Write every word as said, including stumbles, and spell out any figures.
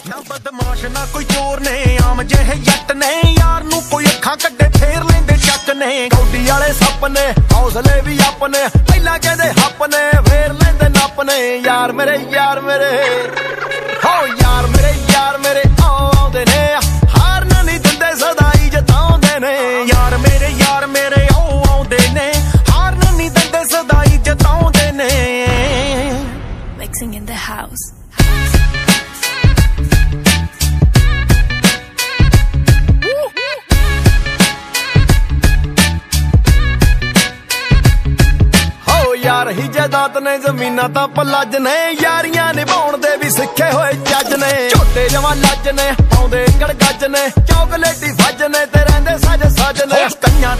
ना बदमाश ना कोई चोर ने आम जेहे जट ने यार नू कोई अखां कड्डे फेर लेंदे चक ने कौडी वाले सप ने हौसले भी अपने पहला कहंदे हप ने फेर लेंदे नप ने यार मेरे यार मेरे हो यार मेरे यार मेरे आउंदे ने हारना नहीं दिंदे सदाई जताउंदे ने यार मेरे यार मेरे आउंदे ने हारना नहीं दिंदे सदाई जताउंदे ने Mixing in the house. यार ही जायदाद ने जमीना तां पलज ने यारियां निभाउण दे भी सिखे होए जज ने झोटे जवां लज ने पाउंदे गड़गज ने चॉकलेटी फज ने ते रहिंदे सज सज ने कन्यां